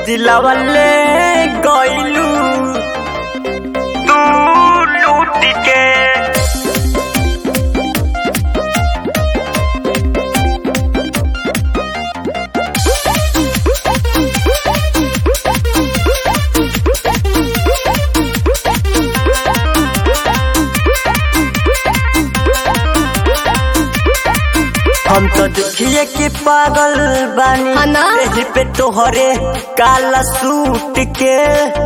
दिलवा ले गइलू तू लूट के। हम तो देखिए कि पागल बानी यही पे तोहरे काला सूट के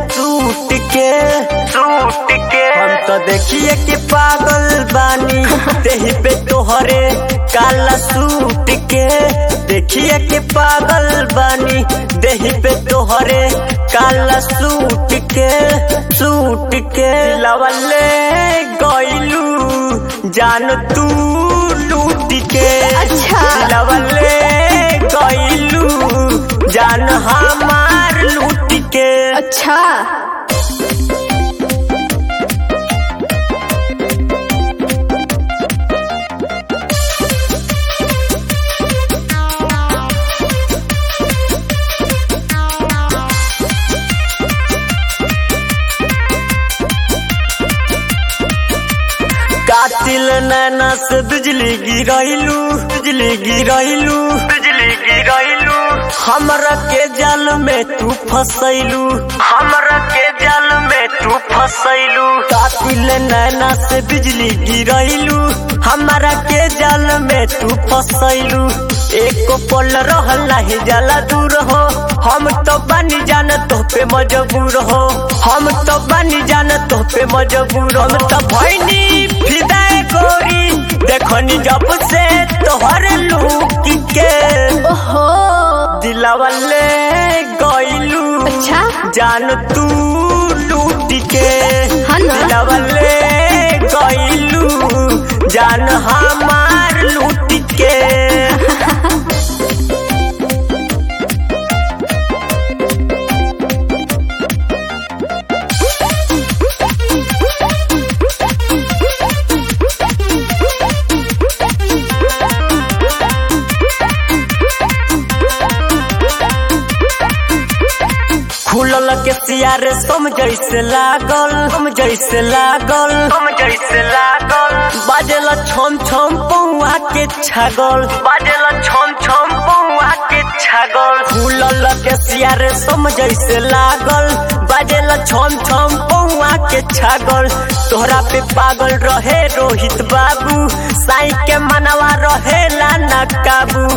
हम तो देखिए कि पागल बानी यही पे तोहरे काला सूट के। देखिए कि पागल बानी यही पे तोहरे काला सूट के दिलवा ले गइलू जान तू लूट के। दिलवा ले गइलू जान हमार लूट के। अच्छा कातिल नैना से बिजली गिरैलू हमरा के जाल में तू फसैलू कातिल नैना से बिजली गिरैलू हमरा के जाल में तू फसैलू। एक पल रहल नहीं जाला दूर हो हम तो बनी जान तो पे मजबूर हो हम तो भैनी फिदा गोरी देखनी जब से तोहर लूक के। दिलवा ले गइलू जान तू लूट के। दिलवा ले गइलू जान हमार लूट के। खुलल के सियारे सम जैसे लागल बाजेला छम छम पौआ के छागल खुलल के सियारे सम जैसे लागल बाजेला छम छम पौआ के छागल। तोहरा पे पागल रहे रोहित बाबू साई के मनवा रहेला ना काबू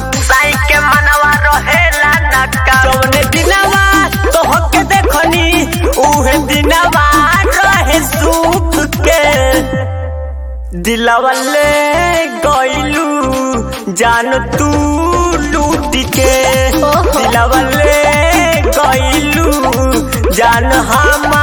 जौने दिनवा तोहके देखनी उहे दिनवा रहे सुख के। दिलवा ले गइलू जान तू लूट के। दिलवा ले गइलू जान हमार